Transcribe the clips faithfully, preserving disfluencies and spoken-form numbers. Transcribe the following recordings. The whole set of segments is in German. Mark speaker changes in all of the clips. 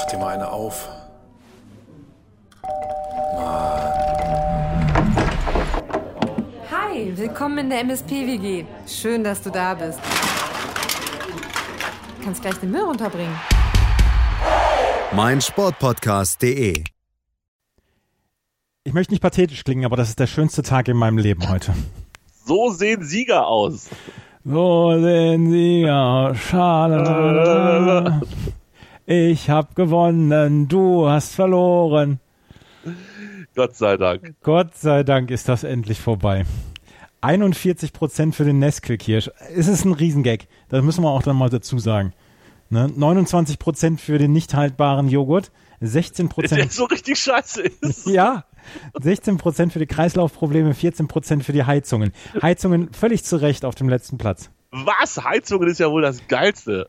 Speaker 1: dir mal eine auf.
Speaker 2: Hi, willkommen in der M S P W G. Schön, dass du da bist. Du kannst gleich den Müll runterbringen.
Speaker 3: mein Sportpodcast punkt de.
Speaker 4: Ich möchte nicht pathetisch klingen, aber das ist der schönste Tag in meinem Leben heute.
Speaker 5: So sehen Sieger aus.
Speaker 4: So sehen Sieger aus. Schade. Ich hab gewonnen, du hast verloren.
Speaker 5: Gott sei Dank.
Speaker 4: Gott sei Dank ist das endlich vorbei. einundvierzig Prozent für den Nesquik-Kirsch. Es ist ein Riesengag. Das müssen wir auch dann mal dazu sagen. Ne? neunundzwanzig Prozent für den nicht haltbaren Joghurt. sechzehn Prozent.
Speaker 5: Der so richtig scheiße ist.
Speaker 4: Ja. sechzehn Prozent für die Kreislaufprobleme, vierzehn Prozent für die Heizungen. Heizungen völlig zu Recht auf dem letzten Platz.
Speaker 5: Was? Heizungen ist ja wohl das Geilste.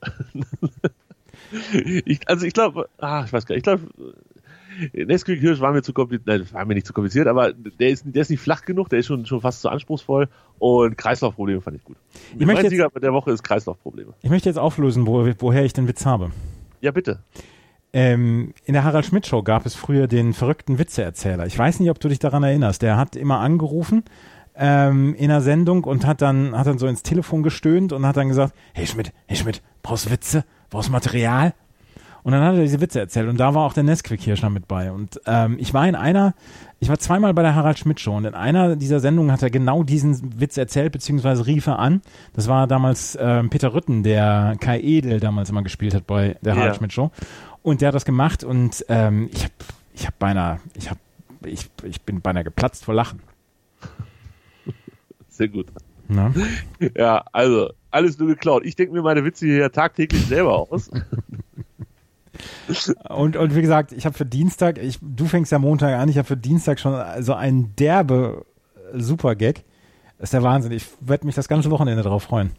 Speaker 5: ich, also ich glaube, ah, ich weiß gar nicht, ich glaube, Nesquik Hirsch war mir zu kompliziert, nein, war mir nicht zu kompliziert, aber der ist, der ist nicht flach genug, der ist schon, schon fast zu anspruchsvoll und Kreislaufprobleme fand ich gut.
Speaker 4: Ich mein
Speaker 5: Sieger der Woche ist Kreislaufprobleme.
Speaker 4: Ich möchte jetzt auflösen, wo, woher ich den Witz habe.
Speaker 5: Ja, bitte.
Speaker 4: Ähm, in der Harald-Schmidt-Show gab es früher den verrückten Witzeerzähler. Ich weiß nicht, ob du dich daran erinnerst. Der hat immer angerufen ähm, in einer Sendung und hat dann, hat dann so ins Telefon gestöhnt und hat dann gesagt, hey Schmidt, hey Schmidt, brauchst du Witze? Brauchst du Material? Und dann hat er diese Witze erzählt und da war auch der Nesquik-Hirscher mit bei. Und ähm, ich war in einer, ich war zweimal bei der Harald-Schmidt-Show und in einer dieser Sendungen hat er genau diesen Witz erzählt, beziehungsweise rief er an. Das war damals ähm, Peter Rütten, der Kai Edel damals immer gespielt hat bei der Harald-Schmidt-Show. Und der hat das gemacht und ähm, ich hab, ich hab beinahe, ich hab, ich, ich bin beinahe geplatzt vor Lachen.
Speaker 5: Sehr gut.
Speaker 4: Na?
Speaker 5: Ja, also, alles nur geklaut. Ich denke mir meine Witze hier tagtäglich selber aus.
Speaker 4: Und, und wie gesagt, ich habe für Dienstag, ich, du fängst ja Montag an, ich habe für Dienstag schon so einen derbe Super-Gag. Das ist der Wahnsinn. Ich werde mich das ganze Wochenende darauf freuen.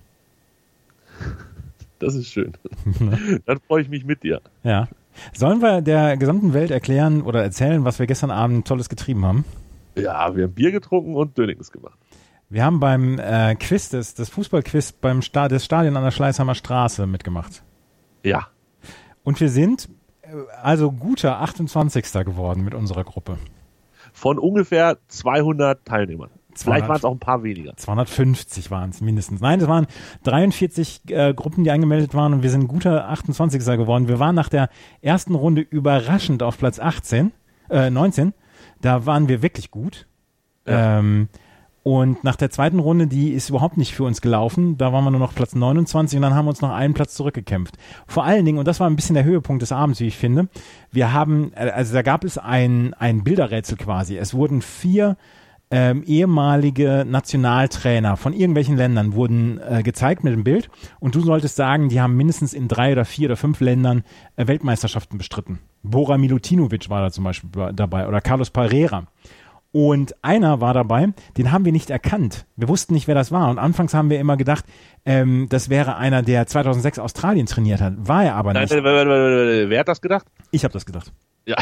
Speaker 5: Das ist schön. Dann freue ich mich mit dir.
Speaker 4: Ja. Sollen wir der gesamten Welt erklären oder erzählen, was wir gestern Abend Tolles getrieben haben?
Speaker 5: Ja, wir haben Bier getrunken und Dönings gemacht.
Speaker 4: Wir haben beim äh, Quiz, das, das Fußballquiz beim Sta- des Stadion an der Schleißheimer Straße mitgemacht.
Speaker 5: Ja.
Speaker 4: Und wir sind äh, also guter achtundzwanzigster geworden mit unserer Gruppe.
Speaker 5: Von ungefähr zweihundert Teilnehmern.
Speaker 4: zweihundert
Speaker 5: Vielleicht waren es auch ein paar weniger.
Speaker 4: zweihundertfünfzig waren es mindestens. Nein, es waren dreiundvierzig äh, Gruppen, die angemeldet waren und wir sind guter achtundzwanzigster geworden. Wir waren nach der ersten Runde überraschend auf Platz achtzehn, äh, neunzehn. Da waren wir wirklich gut. Ja. Ähm, und nach der zweiten Runde, die ist überhaupt nicht für uns gelaufen. Da waren wir nur noch Platz neunundzwanzig und dann haben wir uns noch einen Platz zurückgekämpft. Vor allen Dingen, und das war ein bisschen der Höhepunkt des Abends, wie ich finde, wir haben, also da gab es ein, ein Bilderrätsel quasi. Es wurden vier Ähm, ehemalige Nationaltrainer von irgendwelchen Ländern wurden äh, gezeigt mit dem Bild und du solltest sagen, die haben mindestens in drei oder vier oder fünf Ländern äh, Weltmeisterschaften bestritten. Bora Milutinovic war da zum Beispiel dabei oder Carlos Pereira. Und einer war dabei, den haben wir nicht erkannt. Wir wussten nicht, wer das war. Und anfangs haben wir immer gedacht, ähm, das wäre einer, der zweitausendsechs Australien trainiert hat. War er aber nicht.
Speaker 5: Nein, nein, nein, nein, wer hat das gedacht?
Speaker 4: Ich habe das gedacht.
Speaker 5: Ja.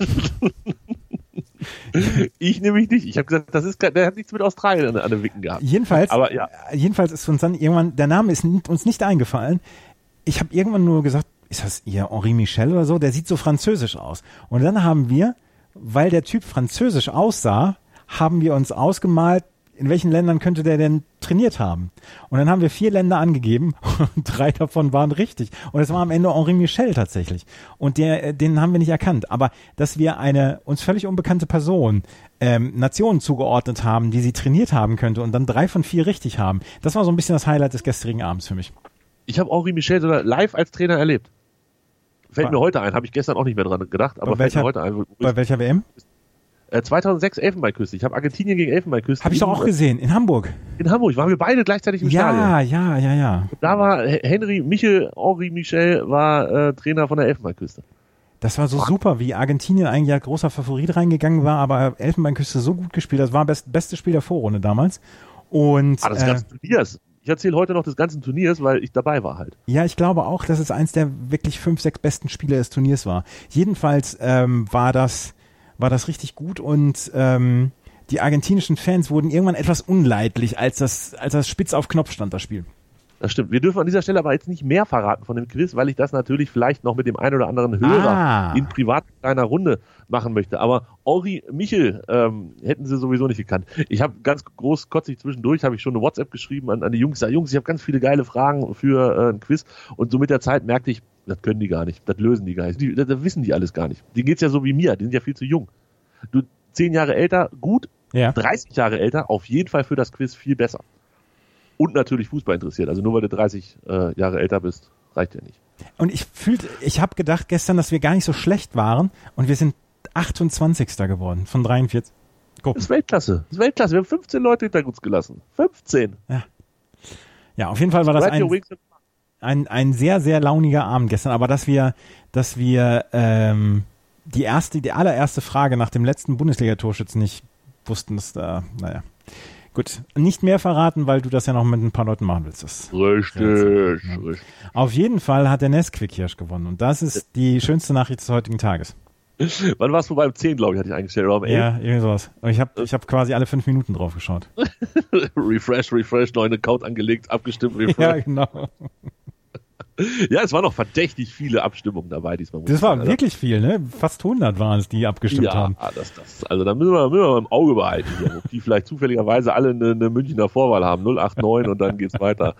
Speaker 5: Ich nämlich nicht. Ich habe gesagt, das ist, der hat nichts mit Australien an, an den Wicken gehabt.
Speaker 4: Jedenfalls,
Speaker 5: aber, ja.
Speaker 4: jedenfalls ist uns dann irgendwann, der Name ist uns nicht eingefallen. Ich habe irgendwann nur gesagt, ist das ihr Henri Michel oder so? Der sieht so französisch aus. Und dann haben wir, weil der Typ französisch aussah, haben wir uns ausgemalt, in welchen Ländern könnte der denn trainiert haben? Und dann haben wir vier Länder angegeben und drei davon waren richtig. Und es war am Ende Henri Michel tatsächlich. Und der, den haben wir nicht erkannt. Aber dass wir eine uns völlig unbekannte Person ähm, Nationen zugeordnet haben, die sie trainiert haben könnte und dann drei von vier richtig haben, das war so ein bisschen das Highlight des gestrigen Abends für mich.
Speaker 5: Ich habe Henri Michel sogar live als Trainer erlebt. Fällt bei, mir heute ein, habe ich gestern auch nicht mehr dran gedacht, aber
Speaker 4: welcher,
Speaker 5: fällt mir heute ein.
Speaker 4: Bei welcher W M?
Speaker 5: zweitausendsechs Elfenbeinküste. Ich habe Argentinien gegen Elfenbeinküste.
Speaker 4: Habe ich doch auch gesehen, in Hamburg.
Speaker 5: In Hamburg, waren wir beide gleichzeitig im
Speaker 4: ja,
Speaker 5: Stadion.
Speaker 4: Ja, ja, ja, ja.
Speaker 5: Da war Henry Michel, Henri Michel war äh, Trainer von der Elfenbeinküste.
Speaker 4: Das war so Ach. super, wie Argentinien eigentlich als großer Favorit reingegangen war, aber Elfenbeinküste so gut gespielt. Das war das beste Spiel der Vorrunde damals. Und,
Speaker 5: ah, das
Speaker 4: äh,
Speaker 5: ganze Turniers. Ich erzähle heute noch des ganzen Turniers, weil ich dabei war halt.
Speaker 4: Ja, ich glaube auch, dass es eins der wirklich fünf, sechs besten Spiele des Turniers war. Jedenfalls ähm, war das war das richtig gut und ähm, die argentinischen Fans wurden irgendwann etwas unleidlich, als das als das spitz auf Knopf stand, das Spiel.
Speaker 5: Das stimmt. Wir dürfen an dieser Stelle aber jetzt nicht mehr verraten von dem Quiz, weil ich das natürlich vielleicht noch mit dem einen oder anderen Hörer
Speaker 4: ah.
Speaker 5: in privat kleiner Runde machen möchte. Aber Henri Michel ähm, hätten sie sowieso nicht gekannt. Ich habe ganz groß kotzig zwischendurch, habe ich schon eine WhatsApp geschrieben an, an die Jungs. Ich sag, Jungs, ich habe ganz viele geile Fragen für äh, ein Quiz. Und so mit der Zeit merkte ich, das können die gar nicht. Das lösen die gar nicht. Die, das, das wissen die alles gar nicht. Denen geht's ja so wie mir. Die sind ja viel zu jung. Du, zehn Jahre älter, gut.
Speaker 4: Ja.
Speaker 5: dreißig Jahre älter, auf jeden Fall für das Quiz viel besser. Und natürlich Fußball interessiert. Also nur weil du dreißig äh, Jahre älter bist, reicht ja nicht.
Speaker 4: Und ich fühlte, ich habe gedacht gestern, dass wir gar nicht so schlecht waren und wir sind achtundzwanzigster geworden von dreiundvierzig. Guck.
Speaker 5: Das ist Weltklasse. Das ist Weltklasse. Wir haben fünfzehn Leute hinter uns gelassen. fünfzehn.
Speaker 4: Ja. Ja, auf jeden Fall war das ein, ein, ein sehr, sehr launiger Abend gestern. Aber dass wir, dass wir ähm, die erste, die allererste Frage nach dem letzten Bundesliga-Torschützen nicht wussten, dass da, naja. Gut, nicht mehr verraten, weil du das ja noch mit ein paar Leuten machen willst. Das
Speaker 5: richtig,
Speaker 4: ja.
Speaker 5: richtig.
Speaker 4: Auf jeden Fall hat der Nesquik-Hirsch gewonnen und das ist die schönste Nachricht des heutigen Tages.
Speaker 5: Wann warst du beim zehn, glaube ich, hatte ich eingestellt, oder um elf?
Speaker 4: Ja, irgendwie sowas. Und ich habe ich hab quasi alle fünf Minuten drauf geschaut.
Speaker 5: refresh, refresh, neuen Account angelegt, abgestimmt, refresh.
Speaker 4: Ja, genau.
Speaker 5: Ja, es waren noch verdächtig viele Abstimmungen dabei diesmal.
Speaker 4: Das war sagen, wirklich viel, ne? Fast hundert waren es, die abgestimmt
Speaker 5: ja,
Speaker 4: haben.
Speaker 5: Ja, das, das, also da müssen wir, müssen wir mal im Auge behalten, hier, ob die vielleicht zufälligerweise alle eine, eine Münchner Vorwahl haben, null acht neun und dann geht's weiter.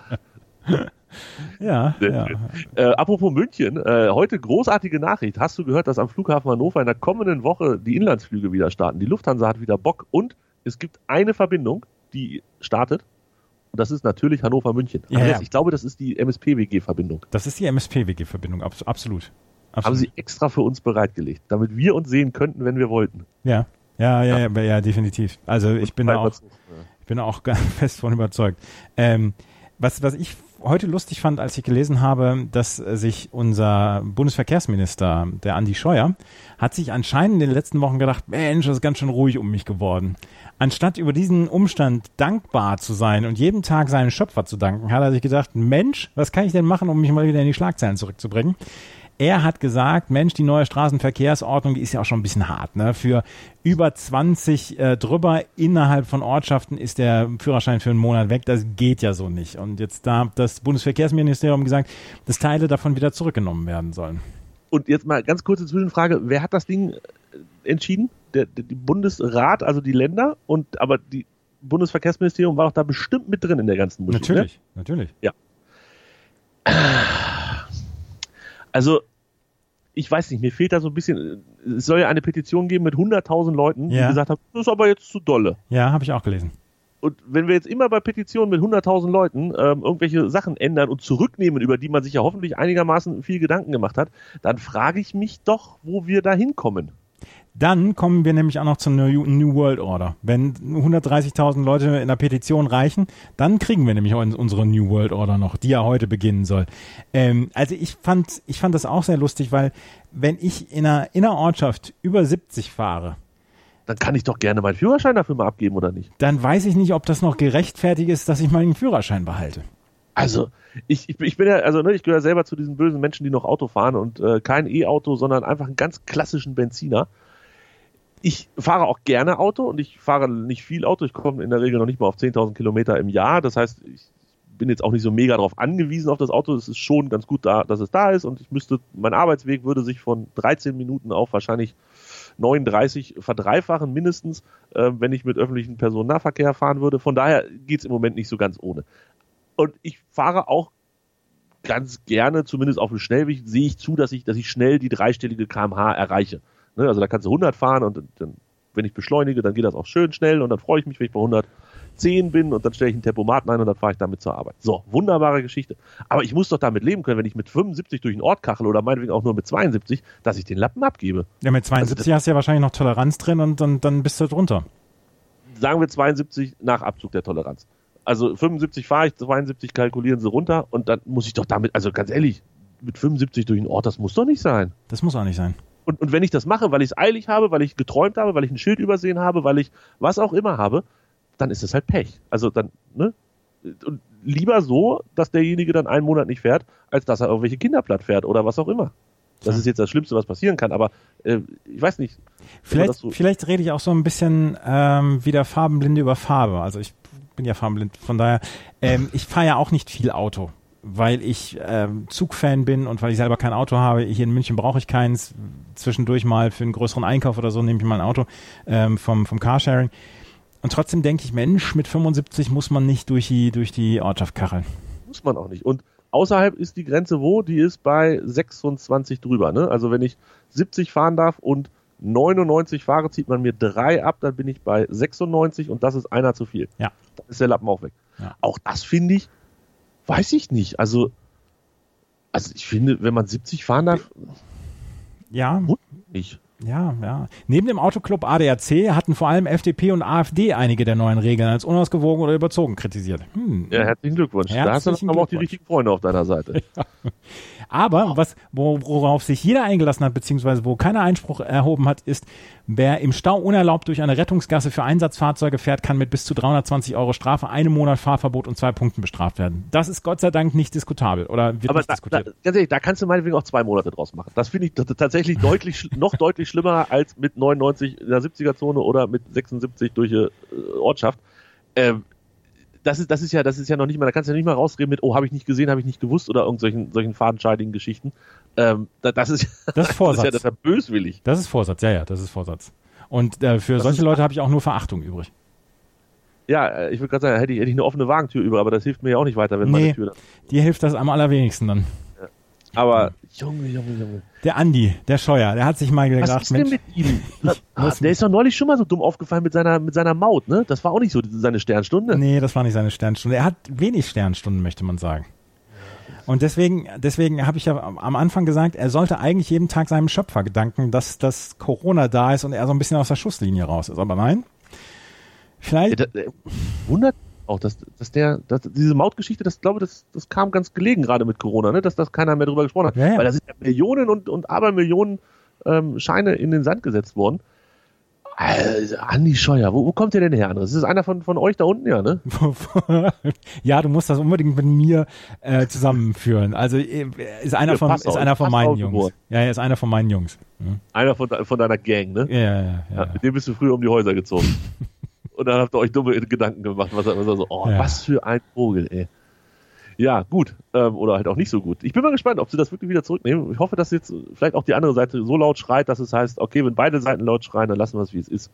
Speaker 4: Ja, ja.
Speaker 5: Äh, apropos München, äh, heute großartige Nachricht. Hast du gehört, dass am Flughafen Hannover in der kommenden Woche die Inlandsflüge wieder starten? Die Lufthansa hat wieder Bock und es gibt eine Verbindung, die startet. Und das ist natürlich Hannover-München.
Speaker 4: Ja, ja.
Speaker 5: Ich glaube, das ist die M S P W G-Verbindung.
Speaker 4: Das ist die M S P W G-Verbindung, absolut. absolut.
Speaker 5: Haben sie extra für uns bereitgelegt, damit wir uns sehen könnten, wenn wir wollten.
Speaker 4: Ja, ja, ja, ja, ja, ja definitiv. Also ich bin da auch,
Speaker 5: ja.
Speaker 4: ich bin da auch fest von überzeugt. Ähm, was, was ich heute lustig fand, als ich gelesen habe, dass sich unser Bundesverkehrsminister, der Andi Scheuer, hat sich anscheinend in den letzten Wochen gedacht, Mensch, das ist ganz schön ruhig um mich geworden. Anstatt über diesen Umstand dankbar zu sein und jeden Tag seinen Schöpfer zu danken, hat er sich gedacht, Mensch, was kann ich denn machen, um mich mal wieder in die Schlagzeilen zurückzubringen? Er hat gesagt, Mensch, die neue Straßenverkehrsordnung, die ist ja auch schon ein bisschen hart, ne? Für über zwanzig äh, drüber innerhalb von Ortschaften ist der Führerschein für einen Monat weg. Das geht ja so nicht. Und jetzt da hat das Bundesverkehrsministerium gesagt, dass Teile davon wieder zurückgenommen werden sollen.
Speaker 5: Und jetzt mal ganz kurze Zwischenfrage. Wer hat das Ding entschieden? Der, der die Bundesrat, also die Länder, und aber die Bundesverkehrsministerium war doch da bestimmt mit drin in der ganzen Musik.
Speaker 4: Natürlich,
Speaker 5: ne?
Speaker 4: natürlich.
Speaker 5: Ja. Also, ich weiß nicht, mir fehlt da so ein bisschen, es soll ja eine Petition geben mit hunderttausend Leuten, die
Speaker 4: ja.
Speaker 5: gesagt haben, das ist aber jetzt zu dolle.
Speaker 4: Ja, habe ich auch gelesen.
Speaker 5: Und wenn wir jetzt immer bei Petitionen mit hunderttausend Leuten ähm, irgendwelche Sachen ändern und zurücknehmen, über die man sich ja hoffentlich einigermaßen viel Gedanken gemacht hat, dann frage ich mich doch, wo wir da hinkommen.
Speaker 4: Dann kommen wir nämlich auch noch zur New, New World Order. Wenn hundertdreißigtausend Leute in der Petition reichen, dann kriegen wir nämlich unsere New World Order noch, die ja heute beginnen soll. Ähm, also ich fand, ich fand das auch sehr lustig, weil wenn ich in einer Innerortschaft über siebzig fahre,
Speaker 5: dann kann ich doch gerne meinen Führerschein dafür mal abgeben, oder nicht?
Speaker 4: Dann weiß ich nicht, ob das noch gerechtfertigt ist, dass ich meinen Führerschein behalte.
Speaker 5: Also, ich, ich, ich bin ja, also ne, ich gehöre selber zu diesen bösen Menschen, die noch Auto fahren und äh, kein E-Auto, sondern einfach einen ganz klassischen Benziner. Ich fahre auch gerne Auto und ich fahre nicht viel Auto. Ich komme in der Regel noch nicht mal auf zehntausend Kilometer im Jahr. Das heißt, ich bin jetzt auch nicht so mega darauf angewiesen auf das Auto. Es ist schon ganz gut da, dass es da ist und ich müsste, mein Arbeitsweg würde sich von dreizehn Minuten auf wahrscheinlich neununddreißig verdreifachen mindestens, äh, wenn ich mit öffentlichen Personennahverkehr fahren würde. Von daher geht's im Moment nicht so ganz ohne. Und ich fahre auch ganz gerne, zumindest auf dem Schnellweg, sehe ich zu, dass ich, dass ich schnell die dreistellige Kilometer pro Stunde erreiche. Ne, also da kannst du hundert fahren und dann, wenn ich beschleunige, dann geht das auch schön schnell und dann freue ich mich, wenn ich bei hundertzehn bin und dann stelle ich einen Tempomaten ein und dann fahre ich damit zur Arbeit. So, wunderbare Geschichte. Aber ich muss doch damit leben können, wenn ich mit fünfundsiebzig durch den Ort kachel oder meinetwegen auch nur mit zweiundsiebzig, dass ich den Lappen abgebe.
Speaker 4: Ja, mit zweiundsiebzig also hast du ja wahrscheinlich noch Toleranz drin und dann, dann bist du drunter.
Speaker 5: Sagen wir zweiundsiebzig nach Abzug der Toleranz. Also fünfundsiebzig fahre ich, zweiundsiebzig kalkulieren sie runter und dann muss ich doch damit, also ganz ehrlich, mit fünfundsiebzig durch den Ort, das muss doch nicht sein.
Speaker 4: Das muss auch nicht sein.
Speaker 5: Und, und wenn ich das mache, weil ich es eilig habe, weil ich geträumt habe, weil ich ein Schild übersehen habe, weil ich was auch immer habe, dann ist es halt Pech. Also dann, ne? Und lieber so, dass derjenige dann einen Monat nicht fährt, als dass er irgendwelche Kinder platt fährt oder was auch immer. Das
Speaker 4: ja.
Speaker 5: ist jetzt das Schlimmste, was passieren kann, aber äh, ich weiß nicht.
Speaker 4: Vielleicht,
Speaker 5: so
Speaker 4: vielleicht rede ich auch so ein bisschen ähm, wieder Farbenblinde über Farbe. Also ich bin ja farbenblind. Von daher, ähm, ich fahre ja auch nicht viel Auto, weil ich ähm, Zugfan bin und weil ich selber kein Auto habe. Hier in München brauche ich keins. Zwischendurch mal für einen größeren Einkauf oder so nehme ich mal ein Auto ähm, vom, vom Carsharing. Und trotzdem denke ich, Mensch, mit fünfundsiebzig muss man nicht durch die, durch die Ortschaft kacheln.
Speaker 5: Muss man auch nicht. Und außerhalb ist die Grenze wo? Die ist bei sechsundzwanzig drüber. Ne? Also wenn ich siebzig fahren darf und neunundneunzig fahre, zieht man mir drei ab, dann bin ich bei sechsundneunzig und das ist einer zu viel.
Speaker 4: Ja.
Speaker 5: Dann ist der Lappen auch weg.
Speaker 4: Ja.
Speaker 5: Auch das finde ich, weiß ich nicht. Also, also ich finde, wenn man siebzig fahren darf,
Speaker 4: ja,
Speaker 5: nicht.
Speaker 4: Ja, ja. Neben dem Autoclub A D A C hatten vor allem F D P und AfD einige der neuen Regeln als unausgewogen oder überzogen kritisiert. Hm.
Speaker 5: Ja, herzlichen Glückwunsch.
Speaker 4: Herzlichen
Speaker 5: da hast du aber auch die richtigen Freunde auf deiner Seite.
Speaker 4: Ja. Aber was, worauf sich jeder eingelassen hat, beziehungsweise wo keiner Einspruch erhoben hat, ist, wer im Stau unerlaubt durch eine Rettungsgasse für Einsatzfahrzeuge fährt, kann mit bis zu dreihundertzwanzig Euro Strafe, einem Monat Fahrverbot und zwei Punkten bestraft werden. Das ist Gott sei Dank nicht diskutabel oder wird
Speaker 5: aber
Speaker 4: nicht
Speaker 5: da,
Speaker 4: diskutiert.
Speaker 5: Da, ganz ehrlich, da kannst du meinetwegen auch zwei Monate draus machen. Das finde ich t- tatsächlich deutlich, noch deutlich schlimmer als mit neunundneunzig in der siebziger-Zone oder mit sechsundsiebzig durch die äh, Ortschaft. Ähm, Das ist, das ist ja, das ist ja noch nicht mal, da kannst du ja nicht mal rausreden mit, oh, habe ich nicht gesehen, habe ich nicht gewusst oder irgendwelchen solchen fadenscheidigen Geschichten. Ähm, das ist,
Speaker 4: das ist Vorsatz.
Speaker 5: Das ist ja, das ist ja böswillig.
Speaker 4: Das ist Vorsatz, ja, ja, das ist Vorsatz. Und äh, für
Speaker 5: das
Speaker 4: solche Leute habe ich auch nur Verachtung übrig.
Speaker 5: Ja, ich würde gerade sagen, hätte ich, hätte ich eine offene Wagentür über, aber das hilft mir ja auch nicht weiter, wenn
Speaker 4: nee,
Speaker 5: meine Tür dann.
Speaker 4: Dir hilft das am allerwenigsten dann.
Speaker 5: Ja. Aber, Junge, Junge, Junge.
Speaker 4: Der Andi, der Scheuer, der hat sich mal gedacht,
Speaker 5: was ist denn
Speaker 4: Mensch,
Speaker 5: mit ihm? Ah, der ist doch neulich schon mal so dumm aufgefallen mit seiner, mit seiner Maut, ne? Das war auch nicht so seine Sternstunde.
Speaker 4: Nee, das war nicht seine Sternstunde. Er hat wenig Sternstunden, möchte man sagen. Und deswegen, deswegen habe ich ja am Anfang gesagt, er sollte eigentlich jeden Tag seinem Schöpfer gedanken, dass das Corona da ist und er so ein bisschen aus der Schusslinie raus ist. Aber nein, vielleicht...
Speaker 5: Ja, das, wundert auch, dass, dass der, dass diese Mautgeschichte, das glaube das, das kam ganz gelegen gerade mit Corona, ne? Dass das keiner mehr drüber gesprochen hat.
Speaker 4: Ja, ja.
Speaker 5: Weil da sind ja Millionen und, und Abermillionen ähm, Scheine in den Sand gesetzt worden. Also, Andi Scheuer, wo, wo kommt der denn her, Andres? Ist das einer von, von euch da unten, ja, ne?
Speaker 4: Ja, du musst das unbedingt mit mir äh, zusammenführen. Also ist einer
Speaker 5: Ja,
Speaker 4: von, ist
Speaker 5: auf,
Speaker 4: einer von meinen
Speaker 5: Jungs.
Speaker 4: Jungs. Ja, er ist einer von meinen Jungs. Hm?
Speaker 5: Einer von, von deiner Gang, ne?
Speaker 4: Ja, ja, ja.
Speaker 5: Ja, mit dem bist du früher um die Häuser gezogen. Und dann habt ihr euch dumme Gedanken gemacht, was was so, oh,
Speaker 4: Ja.
Speaker 5: was für ein Vogel, ey. Ja, gut. Ähm, oder halt auch nicht so gut. Ich bin mal gespannt, ob sie das wirklich wieder zurücknehmen. Ich hoffe, dass jetzt vielleicht auch die andere Seite so laut schreit, dass es heißt, okay, wenn beide Seiten laut schreien, dann lassen wir es, wie es ist.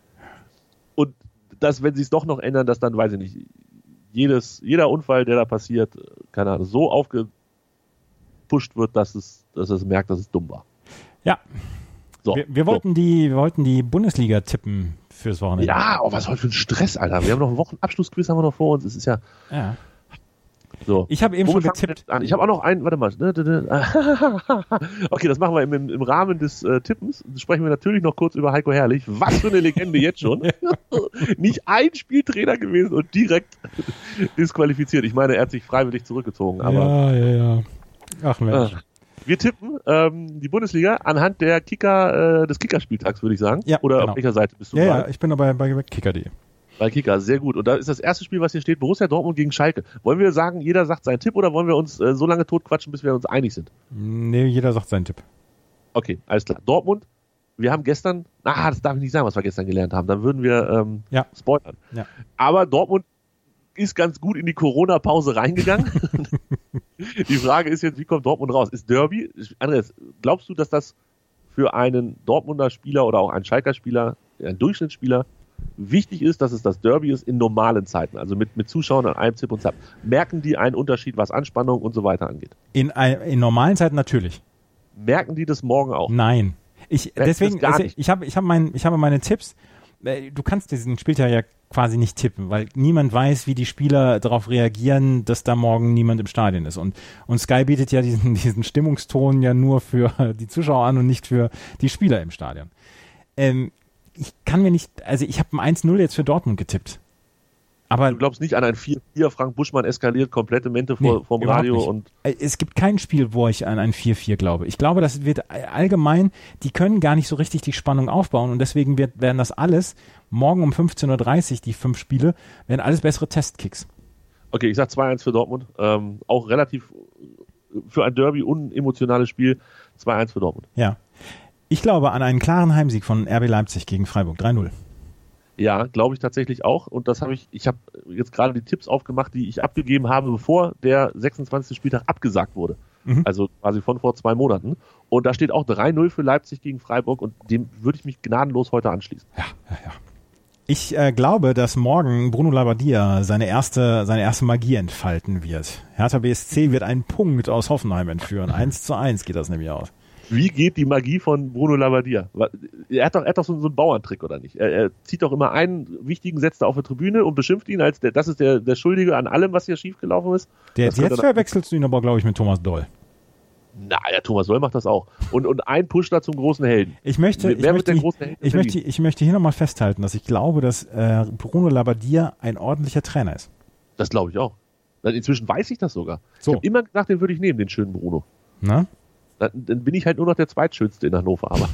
Speaker 5: Und dass, wenn sie es doch noch ändern, dass dann, weiß ich nicht, jedes, jeder Unfall, der da passiert, keine Ahnung, so aufgepusht wird, dass es, dass es merkt, dass es dumm war.
Speaker 4: Ja.
Speaker 5: So.
Speaker 4: Wir, wir, wollten die, wir wollten die Bundesliga tippen fürs Wochenende.
Speaker 5: Ja, oh, was heute für ein Stress, Alter. Wir haben noch einen Wochenabschlussquiz haben wir noch vor uns. Es ist ja
Speaker 4: Ja.
Speaker 5: so.
Speaker 4: Ich habe eben
Speaker 5: Womit
Speaker 4: schon
Speaker 5: fangen wir
Speaker 4: getippt.
Speaker 5: denn an? Ich habe auch noch einen, warte mal. Okay, das machen wir im, im Rahmen des äh, Tippens. Sprechen wir natürlich noch kurz über Heiko Herrlich. Was für eine Legende jetzt schon. Nicht ein Spieltrainer gewesen und direkt disqualifiziert. Ich meine, er hat sich freiwillig zurückgezogen. Aber
Speaker 4: Ja, ja, ja. Ach Mensch.
Speaker 5: äh, wir tippen ähm, die Bundesliga anhand der Kicker, äh, des Kickerspieltags, würde ich sagen.
Speaker 4: Ja,
Speaker 5: Oder
Speaker 4: genau.
Speaker 5: auf welcher Seite bist du
Speaker 4: Ja,
Speaker 5: gerade?
Speaker 4: ja, ich bin dabei bei kicker punkt de.
Speaker 5: Bei Kicker, sehr gut. Und da ist das erste Spiel, was hier steht, Borussia Dortmund gegen Schalke. Wollen wir sagen, jeder sagt seinen Tipp oder wollen wir uns äh, so lange totquatschen, bis wir uns einig sind?
Speaker 4: Nee, jeder sagt seinen Tipp.
Speaker 5: Okay, alles klar. Dortmund, wir haben gestern, ah, das darf ich nicht sagen, was wir gestern gelernt haben, dann würden wir ähm,
Speaker 4: Ja.
Speaker 5: spoilern.
Speaker 4: Ja.
Speaker 5: Aber Dortmund ist ganz gut in die Corona-Pause reingegangen. Die Frage ist jetzt, wie kommt Dortmund raus? Ist Derby? Andreas, glaubst du, dass das für einen Dortmunder Spieler oder auch einen Schalker Spieler, einen Durchschnittsspieler, wichtig ist, dass es das Derby ist in normalen Zeiten, also mit, mit Zuschauern an einem Zip und Zap? Merken die einen Unterschied, was Anspannung und so weiter angeht?
Speaker 4: In, ein- in normalen Zeiten natürlich.
Speaker 5: Merken die das morgen auch?
Speaker 4: Nein. Ich,
Speaker 5: Das
Speaker 4: deswegen,
Speaker 5: gar
Speaker 4: also
Speaker 5: nicht.
Speaker 4: ich habe ich hab mein, ich habe meine Tipps. Äh, Du kannst diesen Spieltag ja quasi nicht tippen, weil niemand weiß, wie die Spieler darauf reagieren, dass da morgen niemand im Stadion ist. Und, und Sky bietet ja diesen, diesen Stimmungston ja nur für die Zuschauer an und nicht für die Spieler im Stadion. Ähm, ich kann mir nicht, also ich habe ein eins null jetzt für Dortmund getippt. Aber
Speaker 5: Du glaubst nicht an ein vier vier, Frank Buschmann eskaliert komplette Mente vor,
Speaker 4: Nee,
Speaker 5: vom
Speaker 4: überhaupt
Speaker 5: Radio
Speaker 4: nicht.
Speaker 5: und
Speaker 4: Äh, Es gibt kein Spiel, wo ich an ein vier vier glaube. Ich glaube, das wird allgemein, die können gar nicht so richtig die Spannung aufbauen und deswegen wird, werden das alles morgen um fünfzehn Uhr dreißig, die fünf Spiele, werden alles bessere Testkicks.
Speaker 5: okay, ich sag zwei eins für Dortmund. Ähm, auch relativ für ein Derby unemotionales Spiel. zwei eins für Dortmund.
Speaker 4: Ja. Ich glaube an einen klaren Heimsieg von R B Leipzig gegen Freiburg. drei null.
Speaker 5: Ja, glaube ich tatsächlich auch. Und das habe ich, ich habe jetzt gerade die Tipps aufgemacht, die ich abgegeben habe, bevor der sechsundzwanzigste Spieltag abgesagt wurde. Mhm. Also quasi von vor zwei Monaten. Und da steht auch drei null für Leipzig gegen Freiburg und dem würde ich mich gnadenlos heute anschließen.
Speaker 4: Ja, ja, ja. Ich äh, glaube, dass morgen Bruno Labbadia seine erste, seine erste Magie entfalten wird. Hertha B S C wird einen Punkt aus Hoffenheim entführen. eins zu eins geht das nämlich aus.
Speaker 5: Wie geht die Magie von Bruno Labbadia? Er hat doch, er hat doch so, so einen Bauerntrick, oder nicht? Er, er zieht doch immer einen wichtigen, setzt auf der Tribüne und beschimpft ihn als der, das ist der, der Schuldige an allem, was hier schiefgelaufen ist.
Speaker 4: Der, jetzt verwechselst du ihn aber, glaube ich, mit Thomas Doll.
Speaker 5: Na, ja, Thomas Doll macht das auch. Und, und ein Push da zum großen Helden.
Speaker 4: Ich möchte,
Speaker 5: Wer
Speaker 4: ich,
Speaker 5: wird
Speaker 4: möchte,
Speaker 5: der große Held
Speaker 4: ich, möchte, ich möchte hier nochmal festhalten, dass ich glaube, dass äh, Bruno Labbadia ein ordentlicher Trainer ist.
Speaker 5: Das glaube ich auch. Inzwischen weiß ich das sogar.
Speaker 4: So.
Speaker 5: Ich habe immer gedacht, den würde ich nehmen, den schönen Bruno.
Speaker 4: Na?
Speaker 5: Dann, dann bin ich halt nur noch der Zweitschönste in Hannover, aber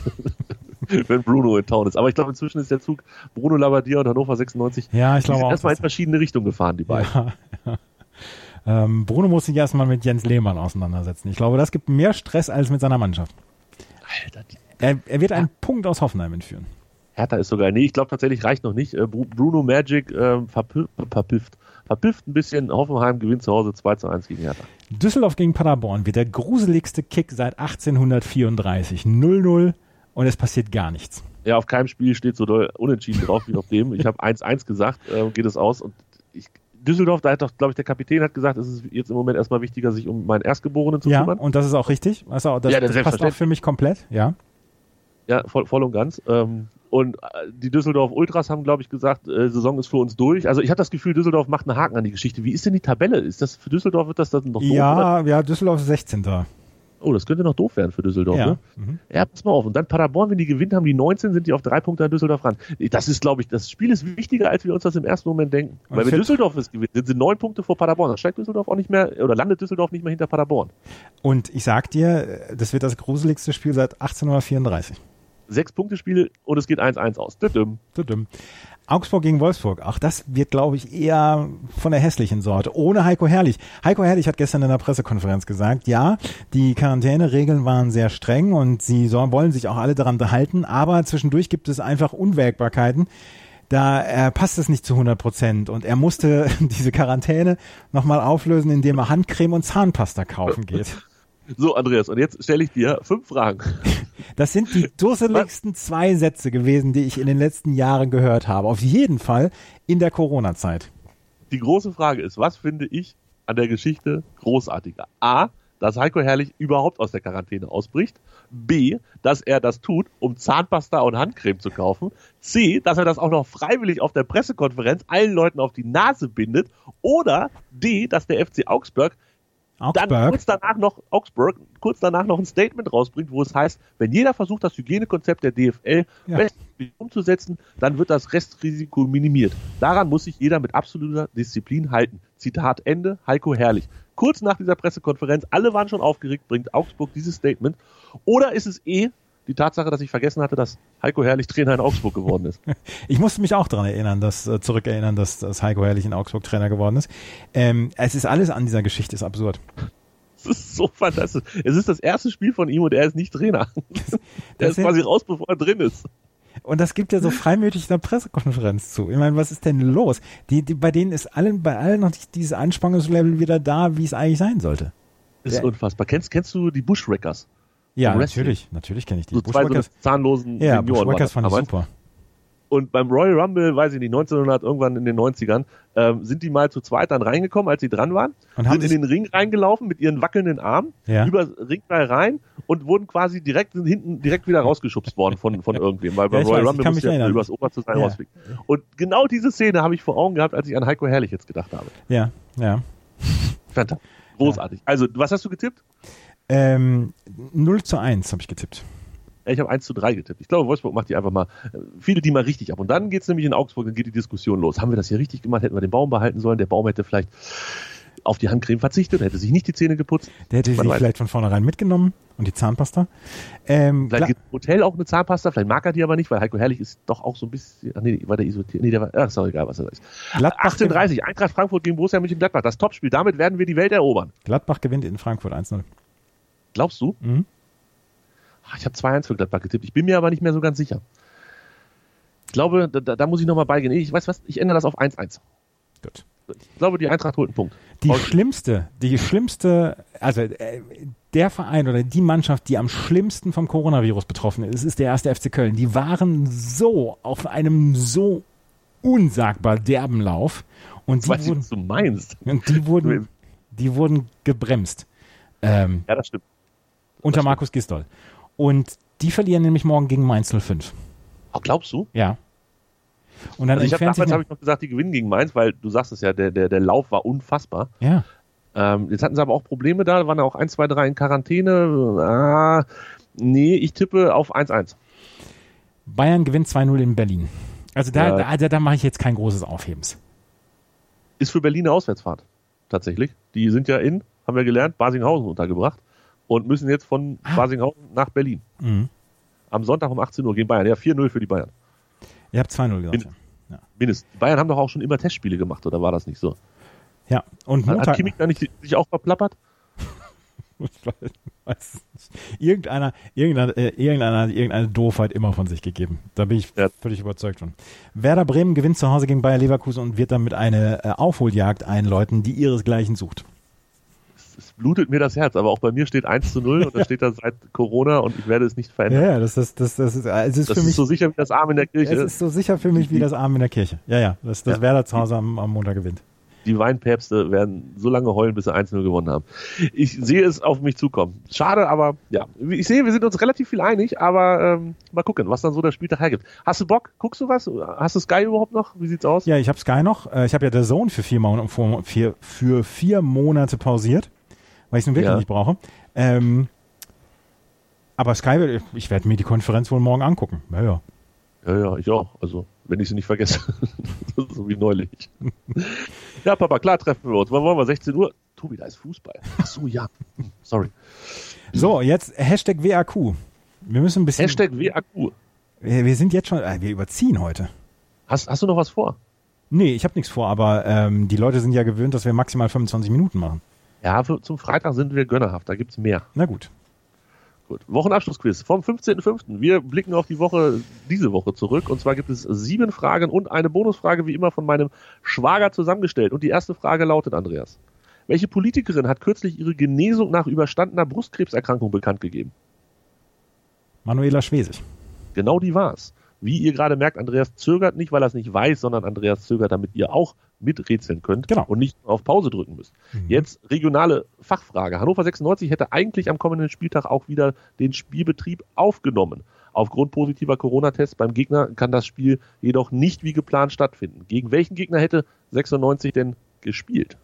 Speaker 5: wenn Bruno in Town ist. Aber ich glaube, inzwischen ist der Zug Bruno Labbadia und Hannover sechsundneunzig
Speaker 4: ja, ich glaube auch,
Speaker 5: erstmal in verschiedene Richtungen gefahren, die beiden.
Speaker 4: Ja, ja. Ähm, Bruno muss sich erstmal mit Jens Lehmann auseinandersetzen. Ich glaube, das gibt mehr Stress als mit seiner Mannschaft.
Speaker 5: Alter, die
Speaker 4: er, er wird einen ja. Punkt aus Hoffenheim entführen.
Speaker 5: Hertha ist sogar, nee, ich glaube tatsächlich reicht noch nicht. Äh, Bruno Magic äh, verpifft, verpifft, verpifft ein bisschen. Hoffenheim gewinnt zu Hause zwei zu eins gegen Hertha.
Speaker 4: Düsseldorf gegen Paderborn wird der gruseligste Kick seit achtzehnhundertvierunddreißig. null null und es passiert gar nichts.
Speaker 5: Ja, auf keinem Spiel steht so doll unentschieden drauf wie auf dem. Ich habe eins eins gesagt, äh, geht es aus. Und ich, Düsseldorf, da hat doch, glaube ich, der Kapitän hat gesagt, es ist jetzt im Moment erstmal wichtiger, sich um meinen Erstgeborenen zu
Speaker 4: ja,
Speaker 5: kümmern.
Speaker 4: Ja, und das ist auch richtig. Also, das,
Speaker 5: ja, das,
Speaker 4: das passt auch für mich komplett, ja.
Speaker 5: Ja, voll, voll und ganz. Ähm, und die Düsseldorf Ultras haben, glaube ich, gesagt, äh, Saison ist für uns durch. Also ich habe das Gefühl, Düsseldorf macht einen Haken an die Geschichte. Wie ist denn die Tabelle? Ist das für Düsseldorf, wird das dann noch doof?
Speaker 4: Ja,
Speaker 5: oder?
Speaker 4: ja, Düsseldorf ist sechzehnter
Speaker 5: Oh, das könnte noch doof werden für Düsseldorf,
Speaker 4: ja.
Speaker 5: ne?
Speaker 4: Mhm.
Speaker 5: Ja, pass mal auf. Und dann Paderborn, wenn die gewinnt, haben die neunzehn, sind die auf drei Punkte an Düsseldorf ran. Das ist, glaube ich, das Spiel ist wichtiger, als wir uns das im ersten Moment denken. Und Weil wenn Düsseldorf es gewinnt, sind sie neun Punkte vor Paderborn. Dann steigt Düsseldorf auch nicht mehr, oder landet Düsseldorf nicht mehr hinter Paderborn.
Speaker 4: Und ich sag dir, das wird das gruseligste Spiel seit achtzehnhundertvierunddreißig.
Speaker 5: Sechs Punkte Spiel und es geht eins eins aus. Düdüm.
Speaker 4: Düdüm. Augsburg gegen Wolfsburg. Auch das wird, glaube ich, eher von der hässlichen Sorte. Ohne Heiko Herrlich. Heiko Herrlich hat gestern in der Pressekonferenz gesagt, ja, die Quarantäneregeln waren sehr streng und sie sollen, wollen sich auch alle daran halten, aber zwischendurch gibt es einfach Unwägbarkeiten. Da äh, passt es nicht zu hundert Prozent und er musste diese Quarantäne nochmal auflösen, indem er Handcreme und Zahnpasta kaufen geht.
Speaker 5: So, Andreas, und jetzt stelle ich dir fünf Fragen.
Speaker 4: Das sind die dusseligsten zwei Sätze gewesen, die ich in den letzten Jahren gehört habe. Auf jeden Fall in der Corona-Zeit.
Speaker 5: Die große Frage ist, was finde ich an der Geschichte großartiger? A, dass Heiko Herrlich überhaupt aus der Quarantäne ausbricht. B, dass er das tut, um Zahnpasta und Handcreme zu kaufen. C, dass er das auch noch freiwillig auf der Pressekonferenz allen Leuten auf die Nase bindet. Oder D, dass der F C Augsburg
Speaker 4: Augsburg.
Speaker 5: dann kurz danach noch Augsburg, kurz danach noch ein Statement rausbringt, wo es heißt, wenn jeder versucht, das Hygienekonzept der D F L ja. bestmöglich umzusetzen, dann wird das Restrisiko minimiert. Daran muss sich jeder mit absoluter Disziplin halten. Zitat Ende, Heiko Herrlich. Kurz nach dieser Pressekonferenz, alle waren schon aufgeregt, bringt Augsburg dieses Statement. Oder ist es eh die Tatsache, dass ich vergessen hatte, dass Heiko Herrlich Trainer in Augsburg geworden ist?
Speaker 4: Ich musste mich auch daran erinnern, dass, äh, zurückerinnern, dass, dass Heiko Herrlich in Augsburg Trainer geworden ist. Ähm, es ist alles an dieser Geschichte, ist absurd.
Speaker 5: Es ist so fantastisch. Es ist das erste Spiel von ihm und er ist nicht Trainer. Er ist quasi raus, bevor er drin ist.
Speaker 4: Und das gibt ja so freimütig in der Pressekonferenz zu. Ich meine, was ist denn los? Die, die, bei denen ist allen, bei allen noch nicht dieses Anspannungslevel wieder da, wie es eigentlich sein sollte.
Speaker 5: Das ist ja unfassbar. Kennst, kennst du die Bushwhackers?
Speaker 4: Ja, natürlich. Natürlich kenne ich die.
Speaker 5: So zwei so zahnlosen
Speaker 4: Ja, Bushwhackers fand ich super.
Speaker 5: Und beim Royal Rumble, weiß ich nicht, neunzehnhundert, irgendwann in den neunzigern, ähm, sind die mal zu zweit dann reingekommen, als sie dran waren, und sind in den Ring reingelaufen mit ihren wackelnden Armen, ja. über Ringseil rein und wurden quasi direkt, sind hinten direkt wieder rausgeschubst worden von, von irgendwem, weil beim ja, Royal weiß, Rumble muss ja übers Oberste sein ja. rausfliegen. Und genau diese Szene habe ich vor Augen gehabt, als ich an Heiko Herrlich jetzt gedacht habe.
Speaker 4: Ja, ja.
Speaker 5: Fantastisch. Großartig. Ja. Also, was hast du getippt?
Speaker 4: Ähm, null zu eins habe ich getippt.
Speaker 5: Ich habe eins zu drei getippt. Ich glaube, Wolfsburg macht die einfach mal, viele die mal richtig ab. Und dann geht es nämlich in Augsburg, dann geht die Diskussion los. Haben wir das hier richtig gemacht? Hätten wir den Baum behalten sollen? Der Baum hätte vielleicht auf die Handcreme verzichtet, hätte sich nicht die Zähne geputzt.
Speaker 4: Der hätte sie vielleicht von vornherein mitgenommen und die Zahnpasta. Ähm,
Speaker 5: vielleicht gibt es im Hotel auch eine Zahnpasta, vielleicht mag er die aber nicht, weil Heiko Herrlich ist doch auch so ein bisschen, ach nee, war der isoliert, nee, der war, ach, ist doch egal, was er ist. achtzehn dreißig, Eintracht Frankfurt gegen Borussia Mönchengladbach, das Topspiel, damit werden wir die Welt erobern.
Speaker 4: Gladbach gewinnt in Frankfurt eins null.
Speaker 5: Glaubst du?
Speaker 4: Mhm.
Speaker 5: Ich habe zwei eins für Gladbach getippt. Ich bin mir aber nicht mehr so ganz sicher. glaube, da, da muss ich nochmal beigehen. Ich weiß was, ich ändere das auf eins eins.
Speaker 4: Gut.
Speaker 5: Ich glaube, die Eintracht holt einen Punkt.
Speaker 4: Die
Speaker 5: Okay.
Speaker 4: schlimmste, die schlimmste, also äh, der Verein oder die Mannschaft, die am schlimmsten vom Coronavirus betroffen ist, ist der erste F C Köln. Die waren so auf einem so unsagbar derben Lauf und die
Speaker 5: Ich weiß nicht,
Speaker 4: wurden,
Speaker 5: was du meinst.
Speaker 4: und die wurden, die wurden gebremst. Ähm,
Speaker 5: Ja, das stimmt.
Speaker 4: unter
Speaker 5: Das
Speaker 4: Markus Gisdol. Und die verlieren nämlich morgen gegen Mainz null fünf.
Speaker 5: Oh, glaubst du?
Speaker 4: Ja. Und dann
Speaker 5: Also ich hab,
Speaker 4: entfernt sich
Speaker 5: damals
Speaker 4: eine-
Speaker 5: habe ich noch gesagt, die gewinnen gegen Mainz, weil du sagst es ja, der, der, der Lauf war unfassbar.
Speaker 4: ja.
Speaker 5: Ähm, jetzt hatten sie aber auch Probleme da, waren ja auch eins, zwei, drei in Quarantäne. Ah, nee, ich tippe auf eins eins.
Speaker 4: Bayern gewinnt zwei null in Berlin. Also da,
Speaker 5: Ja.
Speaker 4: da, da, da mache ich jetzt kein großes Aufhebens.
Speaker 5: Ist für Berlin eine Auswärtsfahrt, tatsächlich. Die sind ja in, haben wir gelernt, Basinghausen untergebracht und müssen jetzt von
Speaker 4: Ah.
Speaker 5: Basinghausen nach Berlin.
Speaker 4: Mhm.
Speaker 5: Am Sonntag um achtzehn Uhr gegen Bayern. Ja, vier null für die Bayern.
Speaker 4: Ihr habt zwei null gesagt.
Speaker 5: Bin- Mindestens. Die Bayern haben doch auch schon immer Testspiele gemacht, oder war das nicht so?
Speaker 4: Ja, und
Speaker 5: Hat,
Speaker 4: Montag.
Speaker 5: hat Kimmich da nicht sich auch verplappert?
Speaker 4: Ich weiß es nicht. Irgendeiner, irgendeiner, äh, irgendeiner hat irgendeine Doofheit immer von sich gegeben. Da bin ich
Speaker 5: Ja.
Speaker 4: völlig überzeugt von. Werder Bremen gewinnt zu Hause gegen Bayer Leverkusen und wird damit eine äh, Aufholjagd einläuten, die ihresgleichen sucht.
Speaker 5: Es blutet mir das Herz, aber auch bei mir steht eins zu null und das steht da seit Corona und ich werde es nicht verändern.
Speaker 4: Ja, ja, das ist, das, das ist, äh, es ist
Speaker 5: Das
Speaker 4: für
Speaker 5: ist
Speaker 4: mich,
Speaker 5: so sicher wie das Arm in der Kirche.
Speaker 4: es ist so sicher für mich wie das Arm in der Kirche. Ja, ja, dass das
Speaker 5: Ja.
Speaker 4: Werder zu Hause am, am Montag gewinnt.
Speaker 5: Die Weinpäpste werden so lange heulen, bis sie eins null gewonnen haben. Ich sehe es auf mich zukommen. Schade, aber ja. Ich sehe, wir sind uns relativ viel einig, aber ähm, mal gucken, was dann so der Spieltag hergibt. Hast du Bock? Guckst du was? Hast du Sky überhaupt noch? Wie sieht's aus?
Speaker 4: Ja, ich habe Sky noch. Äh, Ich habe ja der Zone für vier, Mon für, für, für vier Monate pausiert, weil ich es nun wirklich
Speaker 5: Ja.
Speaker 4: nicht brauche. Ähm, aber Sky, ich werde mir die Konferenz wohl morgen angucken. Ja, ja.
Speaker 5: Ja, ja, ich auch. Also, wenn ich sie nicht vergesse. So wie neulich. Ja, Papa, klar treffen wir uns. Wann wollen wir? sechzehn Uhr? Tobi, da ist Fußball. Ach so, ja. Hm, Sorry.
Speaker 4: So, jetzt Hashtag W A Q. Wir müssen ein bisschen.
Speaker 5: Hashtag W A Q.
Speaker 4: Wir wir sind jetzt schon, äh, wir überziehen heute.
Speaker 5: Hast, hast du noch was vor?
Speaker 4: Nee, ich habe nichts vor, aber ähm, die Leute sind ja gewöhnt, dass wir maximal fünfundzwanzig Minuten machen.
Speaker 5: Ja, für, zum Freitag sind wir gönnerhaft. Da gibt's mehr.
Speaker 4: Na gut.
Speaker 5: Gut. Wochenabschlussquiz vom fünfzehnten fünften Wir blicken auf die Woche, diese Woche zurück. Und zwar gibt es sieben Fragen und eine Bonusfrage, wie immer von meinem Schwager zusammengestellt. Und die erste Frage lautet, Andreas: Welche Politikerin hat kürzlich ihre Genesung nach überstandener Brustkrebserkrankung bekannt gegeben?
Speaker 4: Manuela Schwesig.
Speaker 5: Genau die war's. Wie ihr gerade merkt, Andreas zögert nicht, weil er es nicht weiß, sondern Andreas zögert, damit ihr auch miträtseln könnt
Speaker 4: Genau.
Speaker 5: und nicht auf Pause drücken müsst.
Speaker 4: Mhm.
Speaker 5: Jetzt regionale Fachfrage. Hannover sechsundneunzig hätte eigentlich am kommenden Spieltag auch wieder den Spielbetrieb aufgenommen. Aufgrund positiver Corona-Tests beim Gegner kann das Spiel jedoch nicht wie geplant stattfinden. Gegen welchen Gegner hätte sechsundneunzig denn gespielt?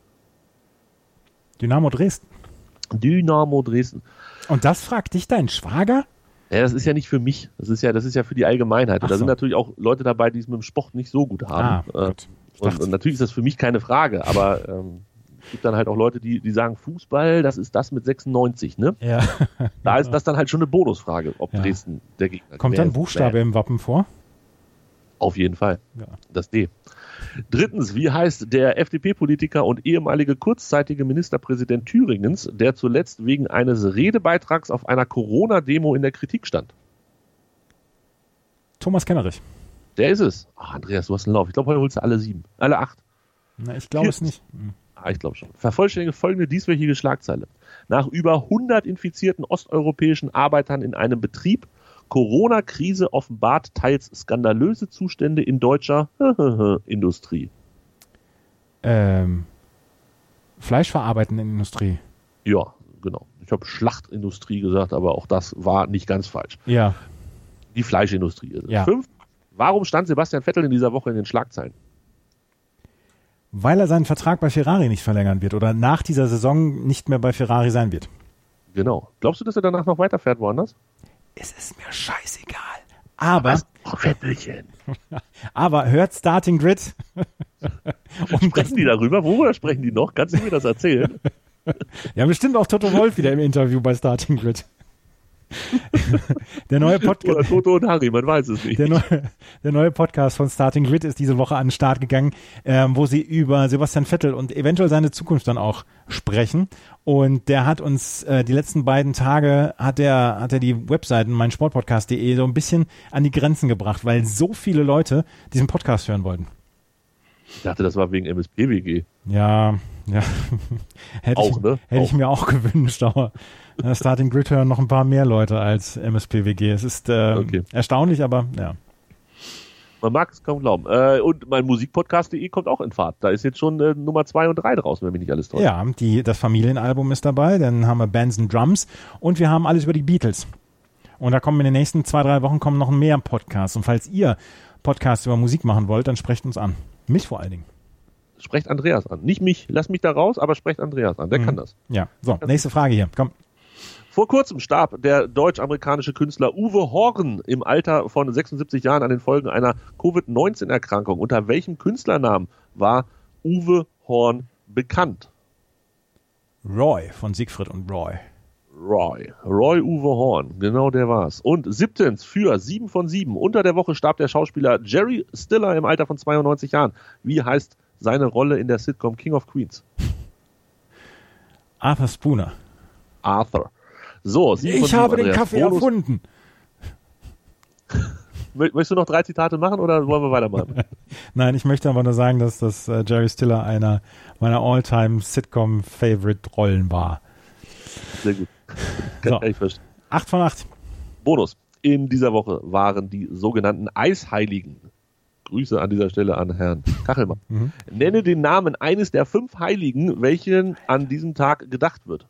Speaker 4: Dynamo Dresden.
Speaker 5: Dynamo Dresden.
Speaker 4: Und das fragt dich dein Schwager?
Speaker 5: Ja, das ist ja nicht für mich. Das ist ja, das ist ja für die Allgemeinheit. Und
Speaker 4: Ach
Speaker 5: da sind
Speaker 4: so.
Speaker 5: natürlich auch Leute dabei, die es mit dem Sport nicht so gut haben.
Speaker 4: Ah,
Speaker 5: Äh,
Speaker 4: gut. Ich
Speaker 5: Und,
Speaker 4: dachte-
Speaker 5: und natürlich ist das für mich keine Frage, aber ähm, es gibt dann halt auch Leute, die, die sagen, Fußball, das ist das mit sechsundneunzig, ne?
Speaker 4: Ja.
Speaker 5: Da ist das dann halt schon eine Bonusfrage, ob
Speaker 4: Ja.
Speaker 5: Dresden der Gegner
Speaker 4: Kommt
Speaker 5: wer
Speaker 4: dann
Speaker 5: ist.
Speaker 4: Buchstabe im Wappen vor?
Speaker 5: Auf jeden Fall.
Speaker 4: Ja.
Speaker 5: Das D. Drittens, wie heißt der F D P-Politiker und ehemalige kurzzeitige Ministerpräsident Thüringens, der zuletzt wegen eines Redebeitrags auf einer Corona-Demo in der Kritik stand?
Speaker 4: Thomas Kennerich.
Speaker 5: Der ist es. Ach, Andreas, du hast einen Lauf. Ich glaube, heute holst du alle sieben. Alle acht.
Speaker 4: Na, ich glaube es
Speaker 5: Viertens.
Speaker 4: nicht. Hm.
Speaker 5: Ah, ich glaube schon. Vervollständige folgende dieswöchige Schlagzeile. Nach über hundert infizierten osteuropäischen Arbeitern in einem Betrieb, Corona-Krise offenbart teils skandalöse Zustände in deutscher Industrie.
Speaker 4: Ähm, Fleischverarbeitende Industrie.
Speaker 5: Ja, genau. Ich habe Schlachtindustrie gesagt, aber auch das war nicht ganz falsch.
Speaker 4: Ja.
Speaker 5: Die Fleischindustrie ist es.
Speaker 4: Ja.
Speaker 5: Fünf. Warum stand Sebastian Vettel in dieser Woche in den Schlagzeilen?
Speaker 4: Weil er seinen Vertrag bei Ferrari nicht verlängern wird oder nach dieser Saison nicht mehr bei Ferrari sein wird.
Speaker 5: Genau. Glaubst du, dass er danach noch weiterfährt woanders?
Speaker 4: Es ist mir scheißegal. Aber,
Speaker 5: Oh, Vettelchen.
Speaker 4: aber hört Starting Grid. um
Speaker 5: Sprechen die darüber? Worüber sprechen die noch? Kannst du mir das erzählen?
Speaker 4: Ja, bestimmt auch Toto Wolff wieder im Interview bei Starting Grid. Der neue Podcast.
Speaker 5: Oder Toto und Harry, man weiß es nicht.
Speaker 4: Der neue, der neue Podcast von Starting Grid ist diese Woche an den Start gegangen, ähm, wo sie über Sebastian Vettel und eventuell seine Zukunft dann auch sprechen. Und der hat uns äh, die letzten beiden Tage, hat er hat er die Webseiten meinsportpodcast punkt de so ein bisschen an die Grenzen gebracht, weil so viele Leute diesen Podcast hören wollten.
Speaker 5: Ich dachte, das war wegen M S P W G.
Speaker 4: Ja, ja. hätte
Speaker 5: auch,
Speaker 4: ich,
Speaker 5: ne?
Speaker 4: Hätte
Speaker 5: auch.
Speaker 4: ich mir auch gewünscht, aber äh, Starting Grid hören noch ein paar mehr Leute als M S P W G. Es ist äh,
Speaker 5: Okay.
Speaker 4: erstaunlich, aber ja.
Speaker 5: Man mag es kaum glauben. Äh, und mein Musikpodcast punkt de kommt auch in Fahrt. Da ist jetzt schon äh, Nummer zwei und drei draußen, wenn mich nicht alles täuscht.
Speaker 4: Ja, die, das Familienalbum ist dabei, dann haben wir Bands and Drums und wir haben alles über die Beatles. Und da kommen in den nächsten zwei, drei Wochen kommen noch mehr Podcasts. Und falls ihr Podcasts über Musik machen wollt, dann sprecht uns an. Mich vor allen Dingen.
Speaker 5: Sprecht Andreas an. Nicht mich, lass mich da raus, aber sprecht Andreas an. Der
Speaker 4: Mhm.
Speaker 5: kann das.
Speaker 4: Ja, so, nächste Frage hier. Komm.
Speaker 5: Vor kurzem starb der deutsch-amerikanische Künstler Uwe Horn im Alter von sechsundsiebzig Jahren an den Folgen einer Covid neunzehn Erkrankung. Unter welchem Künstlernamen war Uwe Horn bekannt?
Speaker 4: Roy von Siegfried und Roy.
Speaker 5: Roy. Roy Uwe Horn. Genau der war's. Und siebtens für sieben von sieben. Unter der Woche starb der Schauspieler Jerry Stiller im Alter von zweiundneunzig Jahren. Wie heißt seine Rolle in der Sitcom King of Queens?
Speaker 4: Arthur Spooner.
Speaker 5: Arthur. So, sieben von
Speaker 4: Ich
Speaker 5: sieben,
Speaker 4: habe den
Speaker 5: Andreas.
Speaker 4: Kaffee
Speaker 5: Bonus.
Speaker 4: erfunden.
Speaker 5: Möchtest du noch drei Zitate machen oder wollen wir weitermachen?
Speaker 4: Nein, ich möchte aber nur sagen, dass das äh, Jerry Stiller einer meiner All-Time Sitcom-Favorite-Rollen war.
Speaker 5: Sehr gut. Kann
Speaker 4: So.
Speaker 5: ich verstehen.
Speaker 4: Acht von acht.
Speaker 5: Bonus. In dieser Woche waren die sogenannten Eisheiligen. Grüße an dieser Stelle an Herrn Kachelmann.
Speaker 4: Mhm.
Speaker 5: Nenne den Namen eines der fünf Heiligen, welchen an diesem Tag gedacht wird.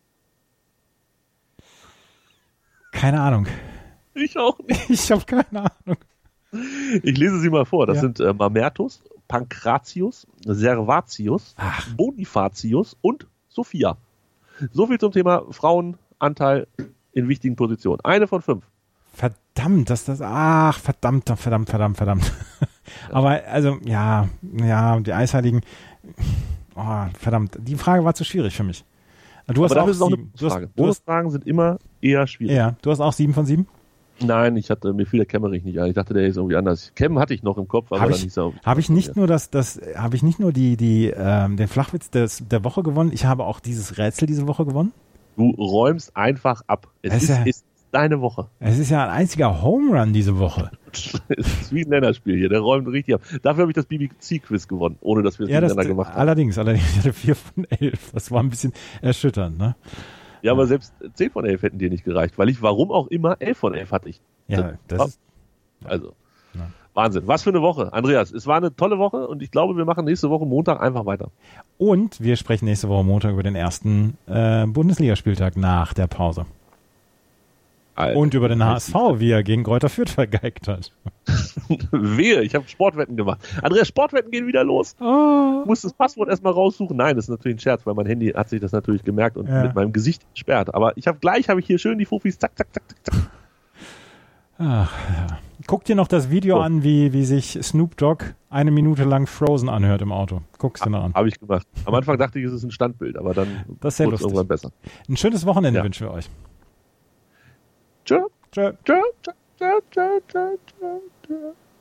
Speaker 4: Keine Ahnung.
Speaker 5: Ich auch nicht.
Speaker 4: Ich habe keine Ahnung.
Speaker 5: Ich lese sie mal vor. Das
Speaker 4: Ja.
Speaker 5: sind äh, Mamertus, Pankratius, Servatius,
Speaker 4: Ach.
Speaker 5: Bonifatius und Sophia. So viel zum Thema Frauenanteil in wichtigen Positionen. Eine von fünf.
Speaker 4: Verdammt, dass das. Ach, verdammt, verdammt, verdammt, verdammt. Aber also, ja, ja, die Eisheiligen. Oh, verdammt. Die Frage war zu schwierig für mich. Du hast
Speaker 5: Aber
Speaker 4: auch
Speaker 5: das ist auch eine
Speaker 4: sieben. Du hast,
Speaker 5: Frage.
Speaker 4: du hast,
Speaker 5: Bonusfragen sind immer eher schwierig.
Speaker 4: ja, du hast auch sieben von sieben?
Speaker 5: Nein, ich hatte, mir fiel der Kemmerich nicht ein. Ich dachte, der ist irgendwie anders. Cem hatte ich noch im Kopf, aber
Speaker 4: Habe
Speaker 5: dann
Speaker 4: ich,
Speaker 5: hieß er.
Speaker 4: hab ich nicht nur das, das habe ich nicht nur die, die, ähm, den Flachwitz des, der Woche gewonnen, ich habe auch dieses Rätsel diese Woche gewonnen.
Speaker 5: Du räumst einfach ab. Es
Speaker 4: Das ist
Speaker 5: ist,
Speaker 4: ja-
Speaker 5: ist deine Woche.
Speaker 4: Es ist ja ein einziger Home Run diese Woche.
Speaker 5: Es ist wie ein Länderspiel hier. Der räumt richtig ab. Dafür habe ich das B B C-Quiz gewonnen, ohne dass wir es
Speaker 4: Ja, das,
Speaker 5: miteinander gemacht haben.
Speaker 4: allerdings, allerdings, ich hatte vier von elf. Das war ein bisschen erschütternd, ne?
Speaker 5: Ja, aber selbst zehn von elf hätten dir nicht gereicht, weil ich, warum auch immer, elf von elf hatte ich.
Speaker 4: Ja, das ist,
Speaker 5: Also,
Speaker 4: Ja.
Speaker 5: Wahnsinn. Was für eine Woche. Andreas, es war eine tolle Woche und ich glaube, wir machen nächste Woche Montag einfach weiter.
Speaker 4: und wir sprechen nächste Woche Montag über den ersten äh, Bundesligaspieltag nach der Pause.
Speaker 5: Alter.
Speaker 4: Und über den H S V, wie er gegen Greuther Fürth vergeigt hat.
Speaker 5: Wehe, ich habe Sportwetten gemacht. Andreas, Sportwetten gehen wieder los.
Speaker 4: Oh.
Speaker 5: Ich muss das Passwort erstmal raussuchen. Nein, das ist natürlich ein Scherz, weil mein Handy hat sich das natürlich gemerkt und
Speaker 4: Ja.
Speaker 5: mit meinem Gesicht gesperrt. Aber ich habe gleich, habe ich hier schön die Fufis, zack, zack, zack, zack, zack.
Speaker 4: Ach, ja. Guck dir noch das Video
Speaker 5: So.
Speaker 4: an, wie, wie sich Snoop Dogg eine Minute lang Frozen anhört im Auto. Guck's dir noch an.
Speaker 5: Habe ich gemacht. Am Anfang dachte ich, es ist ein Standbild, aber dann
Speaker 4: Das ist sehr
Speaker 5: wurde es
Speaker 4: lustig.
Speaker 5: irgendwann besser.
Speaker 4: Ein schönes Wochenende
Speaker 5: Ja.
Speaker 4: wünschen wir euch.
Speaker 5: Tschö,
Speaker 4: Tschö.
Speaker 5: tschö, tschö, tschö, tschö, tschö, tschö, tschö.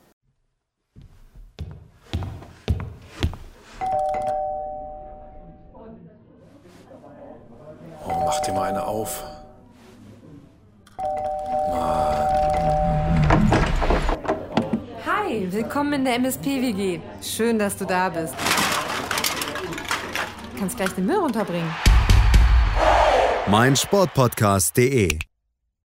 Speaker 1: Oh, mach dir mal eine auf.
Speaker 2: Hi, willkommen in der M S P W G. Schön, dass du da bist. Kannst gleich den Müll runterbringen.
Speaker 3: meinsportpodcast punkt de